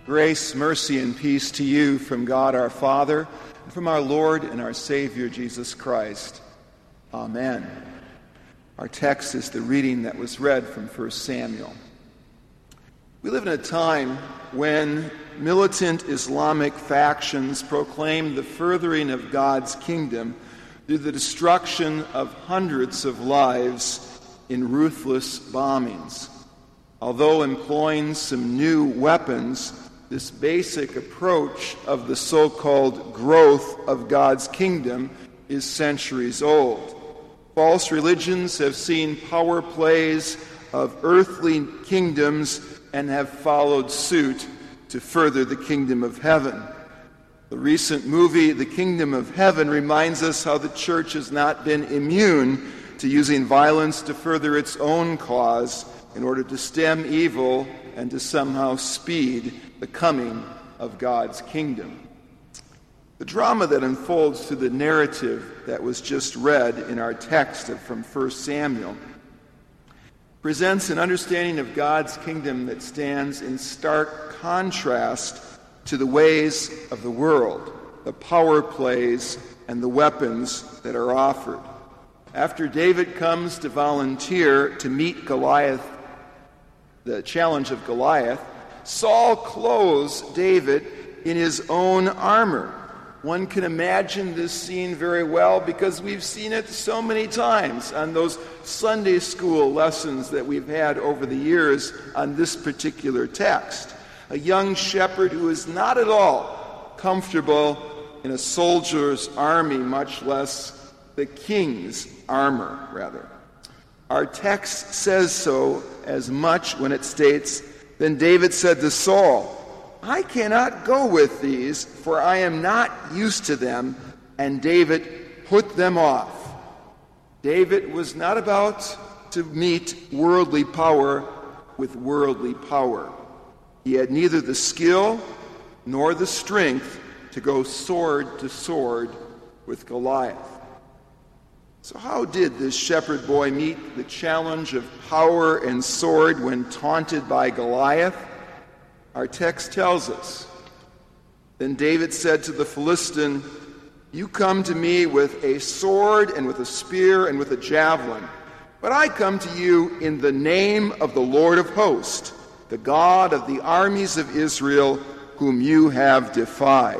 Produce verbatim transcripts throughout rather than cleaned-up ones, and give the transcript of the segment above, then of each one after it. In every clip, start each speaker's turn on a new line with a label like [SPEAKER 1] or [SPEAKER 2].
[SPEAKER 1] Grace, mercy, and peace to you from God our Father and from our Lord and our Savior Jesus Christ. Amen. Our text is the reading that was read from First Samuel. We live in a time when militant Islamic factions proclaim the furthering of God's kingdom through the destruction of hundreds of lives in ruthless bombings. Although employing some new weapons, this basic approach of the so-called growth of God's kingdom is centuries old. False religions have seen power plays of earthly kingdoms and have followed suit to further the kingdom of heaven. The recent movie, The Kingdom of Heaven, reminds us how the church has not been immune to using violence to further its own cause in order to stem evil and to somehow speed the coming of God's kingdom. The drama that unfolds through the narrative that was just read in our text from First Samuel presents an understanding of God's kingdom that stands in stark contrast to the ways of the world, the power plays, and the weapons that are offered. After David comes to volunteer to meet Goliath, the challenge of Goliath, Saul clothes David in his own armor. One can imagine this scene very well because we've seen it so many times on those Sunday school lessons that we've had over the years on this particular text. A young shepherd who is not at all comfortable in a soldier's army, much less the king's armor, rather. Our text says so as much when it states, "Then David said to Saul, I cannot go with these, for I am not used to them." And David put them off. David was not about to meet worldly power with worldly power. He had neither the skill nor the strength to go sword to sword with Goliath. So how did this shepherd boy meet the challenge of power and sword when taunted by Goliath? Our text tells us, "Then David said to the Philistine, you come to me with a sword and with a spear and with a javelin, but I come to you in the name of the Lord of hosts, the God of the armies of Israel, whom you have defied."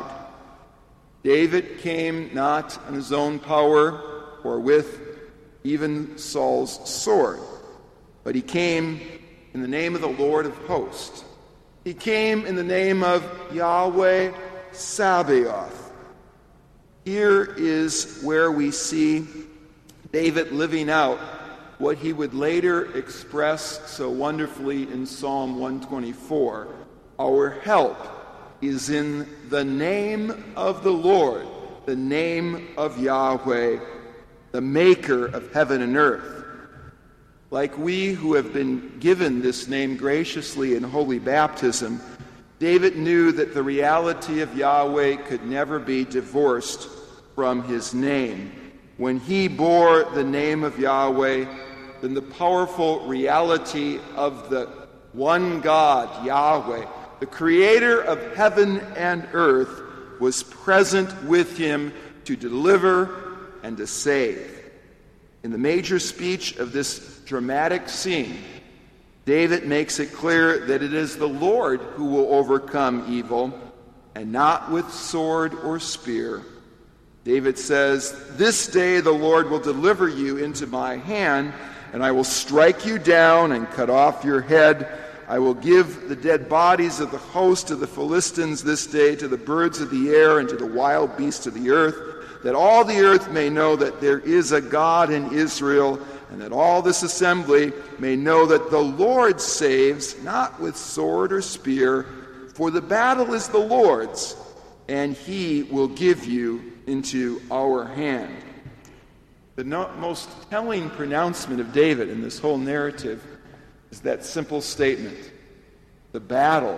[SPEAKER 1] David came not on his own power or with even Saul's sword, but he came in the name of the Lord of hosts. He came in the name of Yahweh Sabaoth. Here is where we see David living out what he would later express so wonderfully in Psalm one twenty-four. Our help is in the name of the Lord, the name of Yahweh, the maker of heaven and earth. Like we who have been given this name graciously in holy baptism, David knew that the reality of Yahweh could never be divorced from his name. When he bore the name of Yahweh, then the powerful reality of the one God, Yahweh, the creator of heaven and earth, was present with him to deliver and to save. In the major speech of this dramatic scene, David makes it clear that it is the Lord who will overcome evil, and not with sword or spear. David says, "This day the Lord will deliver you into my hand, and I will strike you down and cut off your head. I will give the dead bodies of the host of the Philistines this day to the birds of the air and to the wild beasts of the earth, that all the earth may know that there is a God in Israel, and that all this assembly may know that the Lord saves, not with sword or spear, for the battle is the Lord's, and he will give you into our hand." The no- most telling pronouncement of David in this whole narrative is that simple statement: the battle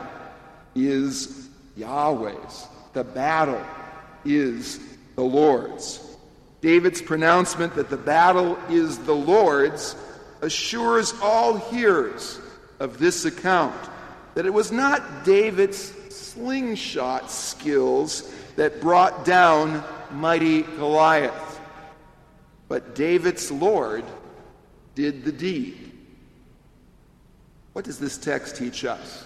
[SPEAKER 1] is Yahweh's. The battle is the Lord's. David's pronouncement that the battle is the Lord's assures all hearers of this account that it was not David's slingshot skills that brought down mighty Goliath. But David's Lord did the deed. What does this text teach us?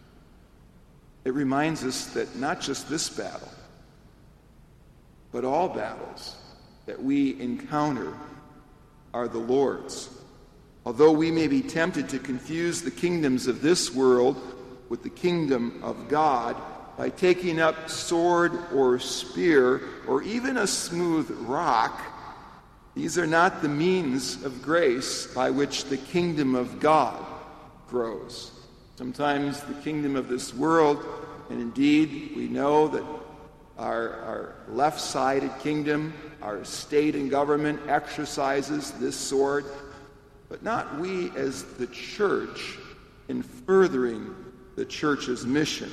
[SPEAKER 1] It reminds us that not just this battle, but all battles that we encounter are the Lord's. Although we may be tempted to confuse the kingdoms of this world with the kingdom of God by taking up sword or spear or even a smooth rock, these are not the means of grace by which the kingdom of God grows. Sometimes the kingdom of this world, and indeed we know that our, our left-sided kingdom, our state and government exercises this sword, but not we as the church in furthering the church's mission.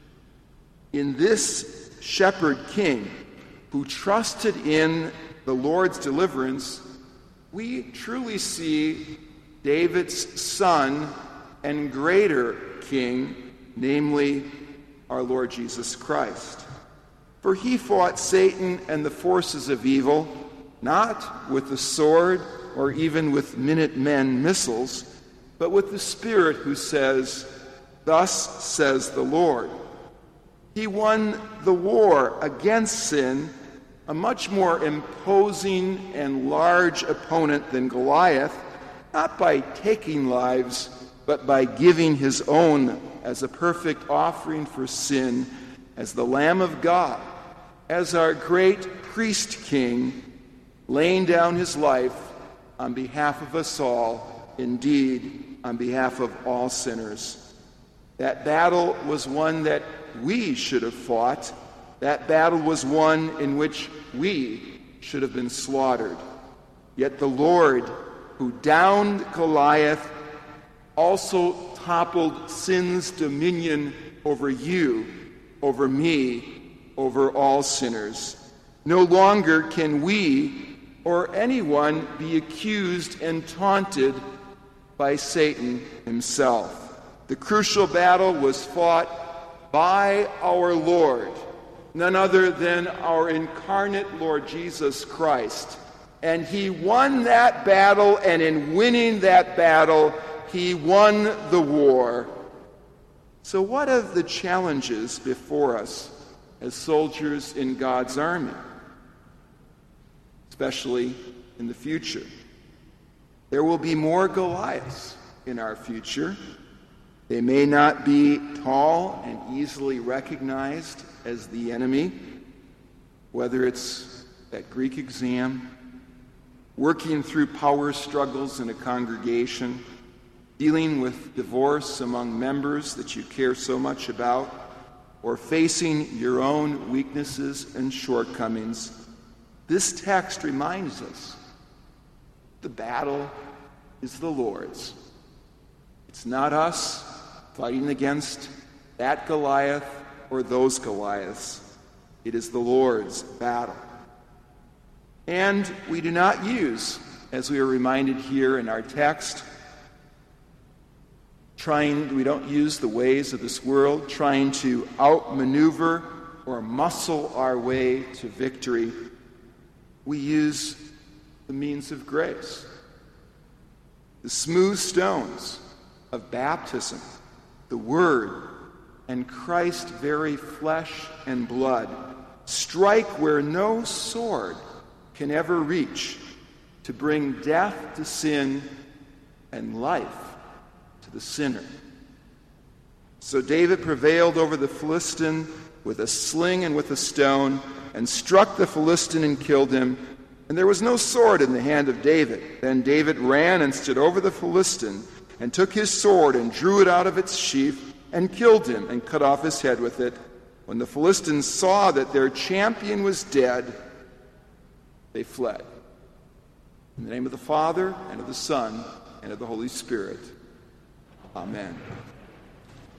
[SPEAKER 1] In this shepherd king who trusted in the Lord's deliverance, we truly see David's son and greater king, namely our Lord Jesus Christ. For he fought Satan and the forces of evil, not with the sword or even with Minutemen missiles, but with the Spirit who says, "Thus says the Lord." He won the war against sin, a much more imposing and large opponent than Goliath, not by taking lives, but by giving his own as a perfect offering for sin, as the Lamb of God, as our great priest king, laying down his life on behalf of us all, indeed, on behalf of all sinners. That battle was one that we should have fought. That battle was one in which we should have been slaughtered. Yet the Lord, who downed Goliath, also toppled sin's dominion over you, over me, over all sinners. No longer can we or anyone be accused and taunted by Satan himself. The crucial battle was fought by our Lord, none other than our incarnate Lord Jesus Christ. And he won that battle, and in winning that battle, he won the war. So what are the challenges before us as soldiers in God's army, especially in the future? There will be more Goliaths in our future. They may not be tall and easily recognized as the enemy, whether it's that Greek exam, working through power struggles in a congregation, dealing with divorce among members that you care so much about, or facing your own weaknesses and shortcomings. This text reminds us the battle is the Lord's. It's not us fighting against that Goliath or those Goliaths. It is the Lord's battle. And we do not use, as we are reminded here in our text, trying, we don't use the ways of this world, trying to outmaneuver or muscle our way to victory. We use the means of grace, the smooth stones of baptism, the Word, and Christ's very flesh and blood strike where no sword can ever reach, to bring death to sin and life to the sinner. So David prevailed over the Philistine with a sling and with a stone, and struck the Philistine and killed him. And there was no sword in the hand of David. Then David ran and stood over the Philistine, and took his sword and drew it out of its sheath, and killed him, and cut off his head with it. When the Philistines saw that their champion was dead, they fled. In the name of the Father, and of the Son, and of the Holy Spirit. Amen.